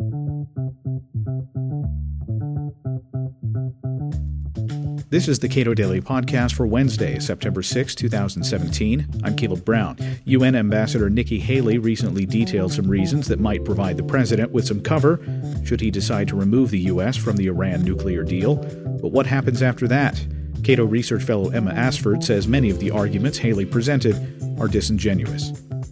This is the Cato Daily Podcast for Wednesday, September 6, 2017. I'm Caleb Brown. UN Ambassador Nikki Haley recently detailed some reasons that might provide the president with some cover should he decide to remove the U.S. from the Iran nuclear deal. But what happens after that? Cato research fellow Emma Asford says many of the arguments Haley presented are disingenuous.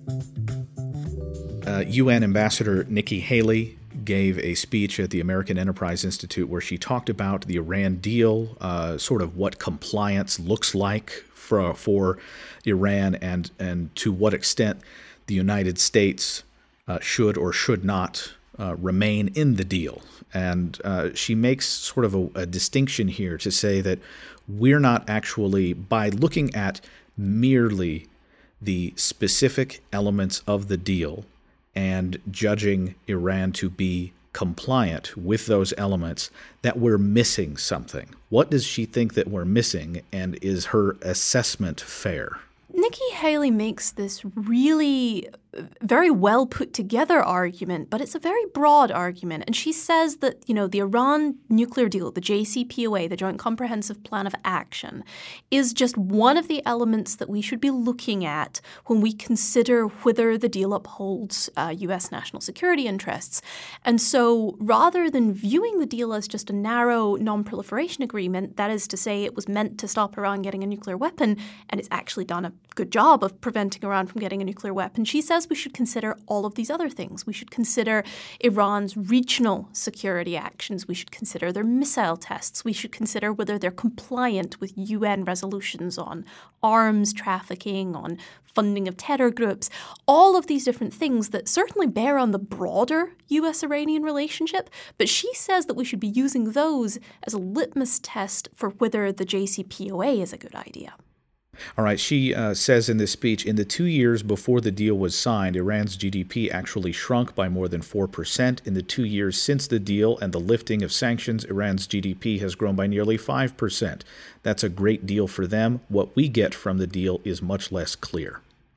UN Ambassador Nikki Haley gave a speech at the American Enterprise Institute where she talked about the Iran deal, sort of what compliance looks like for Iran and to what extent the United States should or should not remain in the deal. And she makes sort of a distinction here to say that we're not actually, by looking at merely the specific elements of the deal and judging Iran to be compliant with those elements, that we're missing something. What does she think that we're missing, and is her assessment fair? Nikki Haley makes this really very well put together argument, but it's a very broad argument. And she says that, the Iran nuclear deal, the JCPOA, the Joint Comprehensive Plan of Action, is just one of the elements that we should be looking at when we consider whether the deal upholds U.S. national security interests. And so rather than viewing the deal as just a narrow non-proliferation agreement, that is to say it was meant to stop Iran getting a nuclear weapon, and it's actually done a good job of preventing Iran from getting a nuclear weapon, she says we should consider all of these other things. We should consider Iran's regional security actions. We should consider their missile tests. We should consider whether they're compliant with UN resolutions on arms trafficking, on funding of terror groups, all of these different things that certainly bear on the broader U.S.-Iranian relationship. But she says that we should be using those as a litmus test for whether the JCPOA is a good idea. All right, she says in this speech, in the 2 years before the deal was signed, Iran's GDP actually shrunk by more than 4%. In the 2 years since the deal and the lifting of sanctions, Iran's GDP has grown by nearly 5%. That's a great deal for them. What we get from the deal is much less clear.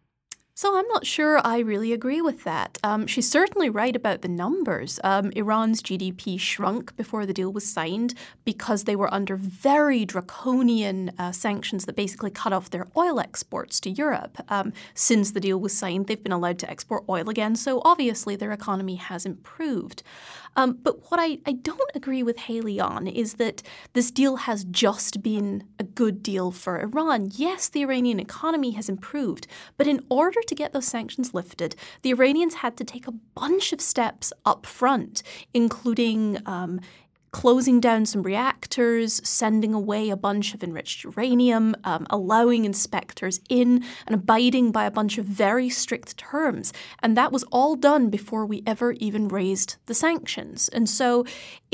So I'm not sure I really agree with that. She's certainly right about the numbers. Iran's GDP shrunk before the deal was signed because they were under very draconian sanctions that basically cut off their oil exports to Europe. Since the deal was signed, they've been allowed to export oil again, so obviously their economy has improved. But what I don't agree with Haley on is that this deal has just been a good deal for Iran. Yes, the Iranian economy has improved, but in order to get those sanctions lifted, the Iranians had to take a bunch of steps up front, including closing down some reactors, sending away a bunch of enriched uranium, allowing inspectors in, and abiding by a bunch of very strict terms. And that was all done before we ever even raised the sanctions. And so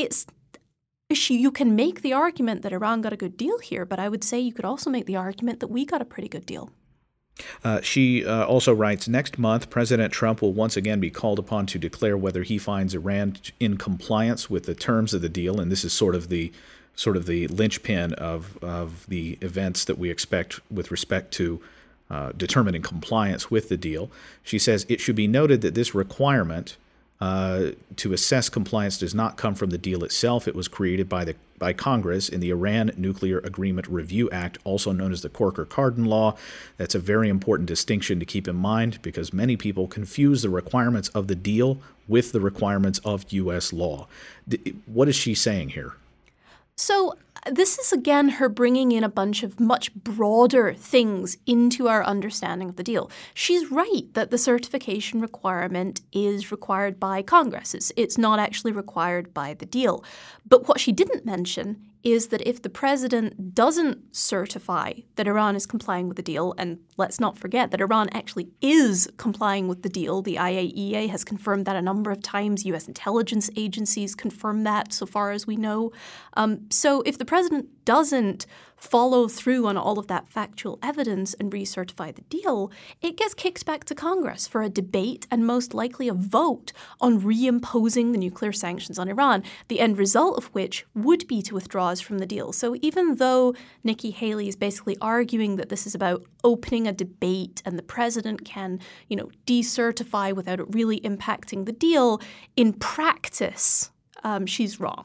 you can make the argument that Iran got a good deal here, but I would say you could also make the argument that we got a pretty good deal. She also writes, next month, President Trump will once again be called upon to declare whether he finds Iran in compliance with the terms of the deal. And this is sort of the linchpin of the events that we expect with respect to determining compliance with the deal. She says it should be noted that this requirement to assess compliance does not come from the deal itself. It was created by Congress in the Iran Nuclear Agreement Review Act, also known as the Corker-Cardin Law. That's a very important distinction to keep in mind because many people confuse the requirements of the deal with the requirements of U.S. law. What is she saying here? So this is, again, her bringing in a bunch of much broader things into our understanding of the deal. She's right that the certification requirement is required by Congress. It's not actually required by the deal. But what she didn't mention is that if the president doesn't certify that Iran is complying with the deal, and let's not forget that Iran actually is complying with the deal. The IAEA has confirmed that a number of times. U.S. intelligence agencies confirm that so far as we know. So if the president doesn't follow through on all of that factual evidence and recertify the deal, it gets kicked back to Congress for a debate and most likely a vote on reimposing the nuclear sanctions on Iran, the end result of which would be to withdraw us from the deal. So even though Nikki Haley is basically arguing that this is about opening a debate and the president can, decertify without it really impacting the deal, in practice, she's wrong.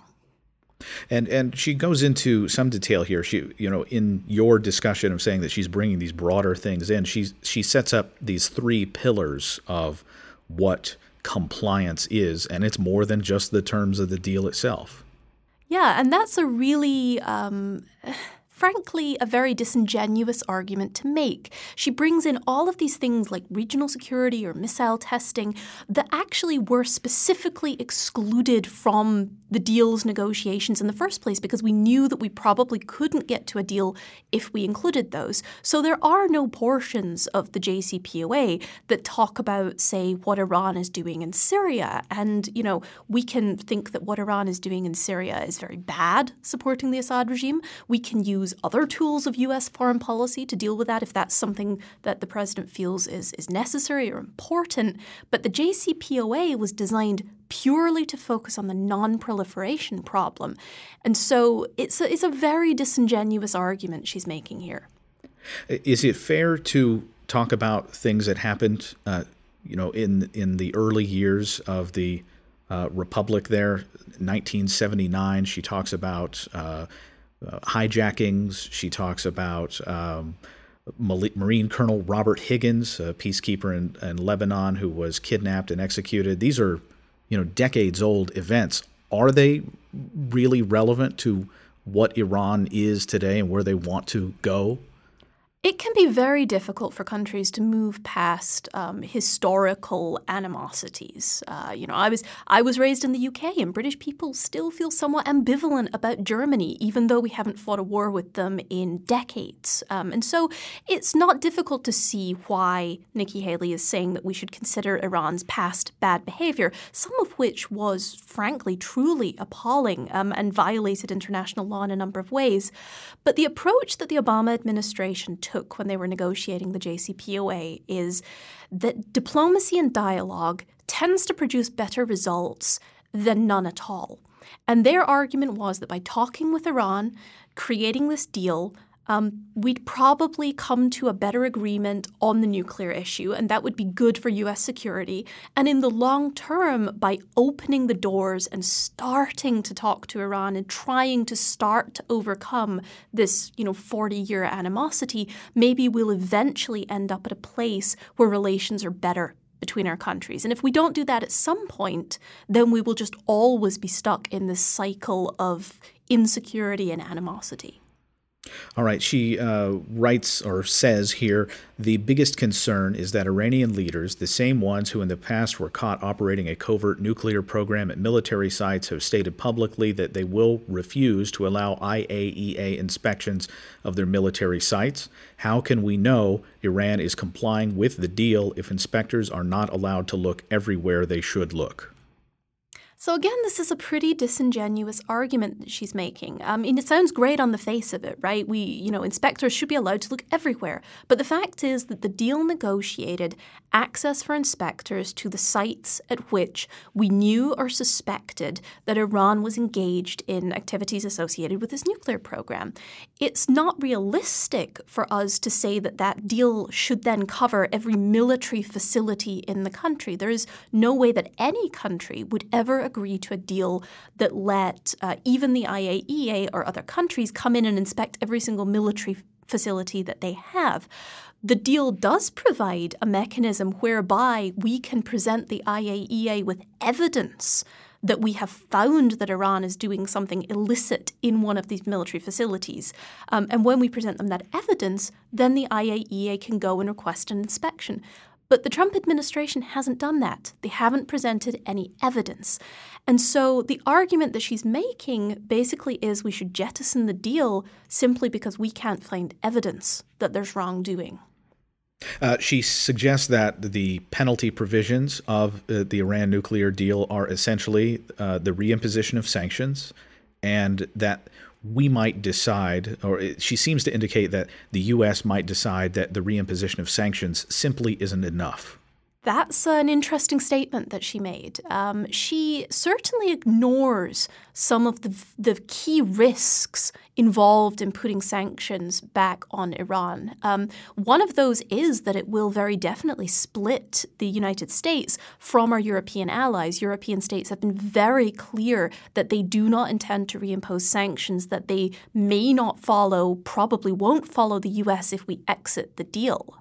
And she goes into some detail here. She, in your discussion of saying that she's bringing these broader things in, she sets up these three pillars of what compliance is, and it's more than just the terms of the deal itself. Yeah, and that's a really frankly, a very disingenuous argument to make. She brings in all of these things like regional security or missile testing that actually were specifically excluded from the deal's negotiations in the first place because we knew that we probably couldn't get to a deal if we included those. So there are no portions of the JCPOA that talk about, say, what Iran is doing in Syria. And, we can think that what Iran is doing in Syria is very bad, supporting the Assad regime. We can use other tools of U.S. foreign policy to deal with that if that's something that the president feels is necessary or important. But the JCPOA was designed purely to focus on the non-proliferation problem. And so it's a very disingenuous argument she's making here. Is it fair to talk about things that happened, in the early years of the Republic there, 1979? She talks about hijackings. She talks about Marine Colonel Robert Higgins, a peacekeeper in Lebanon who was kidnapped and executed. These are, decades-old events. Are they really relevant to what Iran is today and where they want to go? It can be very difficult for countries to move past historical animosities. I was raised in the UK, and British people still feel somewhat ambivalent about Germany, even though we haven't fought a war with them in decades. And so it's not difficult to see why Nikki Haley is saying that we should consider Iran's past bad behavior, some of which was, frankly, truly appalling and violated international law in a number of ways. But the approach that the Obama administration took when they were negotiating the JCPOA is that diplomacy and dialogue tends to produce better results than none at all. And their argument was that by talking with Iran, creating this deal, we'd probably come to a better agreement on the nuclear issue, and that would be good for U.S. security. And in the long term, by opening the doors and starting to talk to Iran and trying to start to overcome this, 40-year animosity, maybe we'll eventually end up at a place where relations are better between our countries. And if we don't do that at some point, then we will just always be stuck in this cycle of insecurity and animosity. All right. She writes or says here, the biggest concern is that Iranian leaders, the same ones who in the past were caught operating a covert nuclear program at military sites, have stated publicly that they will refuse to allow IAEA inspections of their military sites. How can we know Iran is complying with the deal if inspectors are not allowed to look everywhere they should look? So again, this is a pretty disingenuous argument that she's making. It sounds great on the face of it, right? Inspectors should be allowed to look everywhere. But the fact is that the deal negotiated access for inspectors to the sites at which we knew or suspected that Iran was engaged in activities associated with this nuclear program. It's not realistic for us to say that that deal should then cover every military facility in the country. There is no way that any country would ever agree to a deal that let even the IAEA or other countries come in and inspect every single military facility that they have. The deal does provide a mechanism whereby we can present the IAEA with evidence that we have found that Iran is doing something illicit in one of these military facilities. And when we present them that evidence, then the IAEA can go and request an inspection. But the Trump administration hasn't done that. They haven't presented any evidence. And so the argument that she's making basically is we should jettison the deal simply because we can't find evidence that there's wrongdoing. She suggests that the penalty provisions of the Iran nuclear deal are essentially the reimposition of sanctions, and that we might decide, or she seems to indicate that the U.S. might decide that the reimposition of sanctions simply isn't enough. That's an interesting statement that she made. She certainly ignores some of the key risks involved in putting sanctions back on Iran. One of those is that it will very definitely split the United States from our European allies. European states have been very clear that they do not intend to reimpose sanctions, that they may not follow, probably won't follow the U.S. if we exit the deal.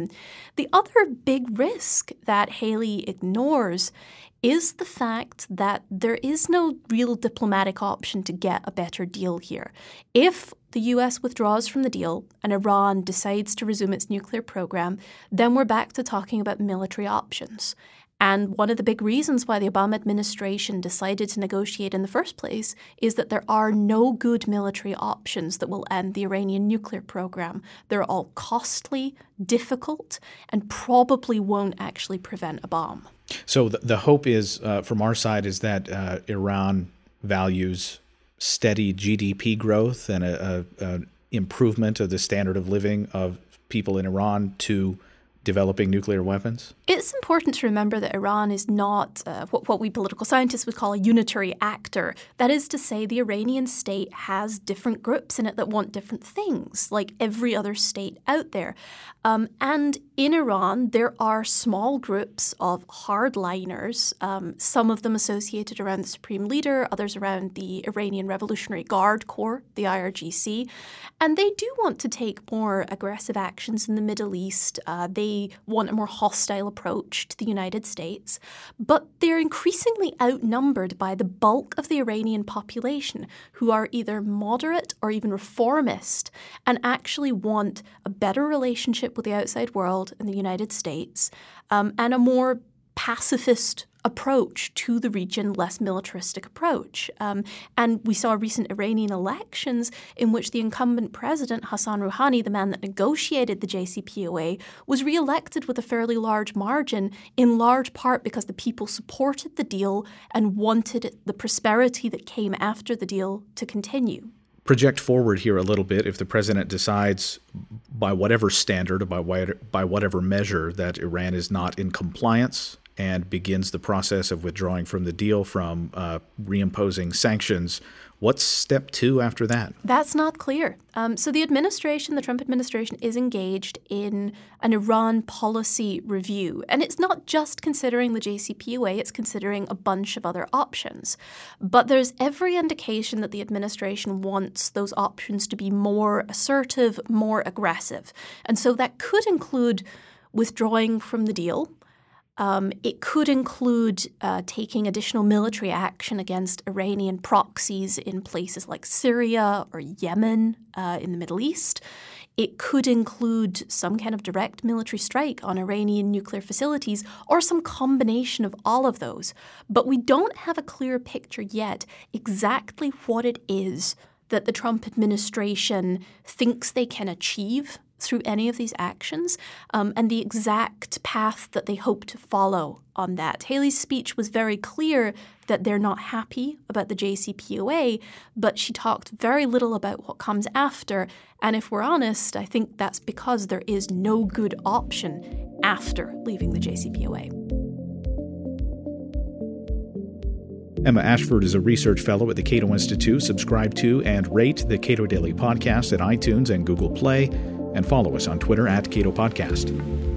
The other big risk that Haley ignores is the fact that there is no real diplomatic option to get a better deal here. If the U.S. withdraws from the deal and Iran decides to resume its nuclear program, then we're back to talking about military options. And one of the big reasons why the Obama administration decided to negotiate in the first place is that there are no good military options that will end the Iranian nuclear program. They're all costly, difficult, and probably won't actually prevent a bomb. So the hope is, from our side, is that Iran values steady GDP growth and an improvement of the standard of living of people in Iran to developing nuclear weapons? It's important to remember that Iran is not what we political scientists would call a unitary actor. That is to say, the Iranian state has different groups in it that want different things, like every other state out there. And in Iran, there are small groups of hardliners, some of them associated around the supreme leader, others around the Iranian Revolutionary Guard Corps, the IRGC. And they do want to take more aggressive actions in the Middle East. They want a more hostile approach to the United States, but they're increasingly outnumbered by the bulk of the Iranian population who are either moderate or even reformist and actually want a better relationship with the outside world and the United States and a more pacifist approach to the region, less militaristic approach. And we saw recent Iranian elections in which the incumbent president, Hassan Rouhani, the man that negotiated the JCPOA, was reelected with a fairly large margin, in large part because the people supported the deal and wanted the prosperity that came after the deal to continue. Project forward here a little bit. If the president decides by whatever standard or by whatever measure that Iran is not in compliance and begins the process of withdrawing from the deal, from reimposing sanctions, what's step 2 after that? That's not clear. So the Trump administration, is engaged in an Iran policy review. And it's not just considering the JCPOA, it's considering a bunch of other options. But there's every indication that the administration wants those options to be more assertive, more aggressive. And so that could include withdrawing from the deal. It could include taking additional military action against Iranian proxies in places like Syria or Yemen in the Middle East. It could include some kind of direct military strike on Iranian nuclear facilities or some combination of all of those. But we don't have a clear picture yet exactly what it is that the Trump administration thinks they can achieve through any of these actions, and the exact path that they hope to follow on that. Haley's speech was very clear that they're not happy about the JCPOA, but she talked very little about what comes after. And if we're honest, I think that's because there is no good option after leaving the JCPOA. Emma Ashford is a research fellow at the Cato Institute. Subscribe to and rate the Cato Daily Podcast at iTunes and Google Play, and follow us on Twitter at Cato Podcast.